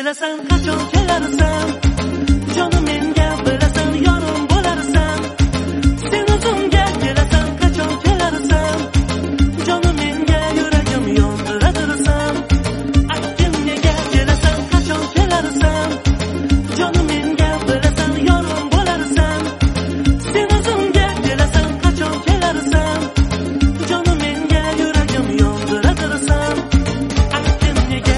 kelasan qachon kelarsan jonim menga bilasan yorim bo'larsan sen o'zimga kelasan qachon kelarsan jonim menga yuragim yondiradirsan aytgin nega kelasan qachon kelarsan jonim menga bilasan yorim bo'larsan sen o'zimga kelasan qachon kelarsan jonim menga yuragim yondiradirsan aytgin nega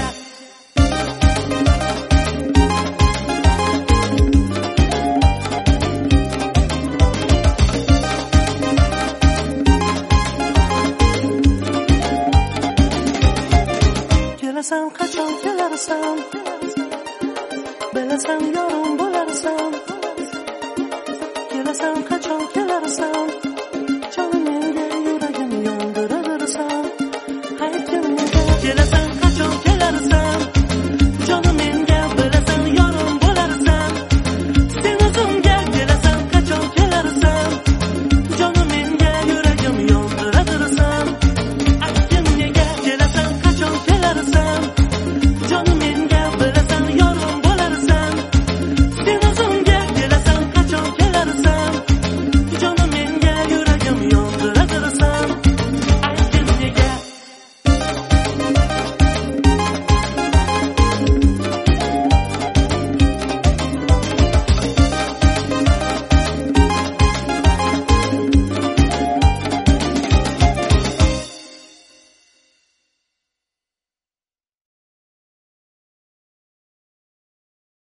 kelasan qachon kelarsan bilasan yorim bo'larsan kelasan qachon kelarsan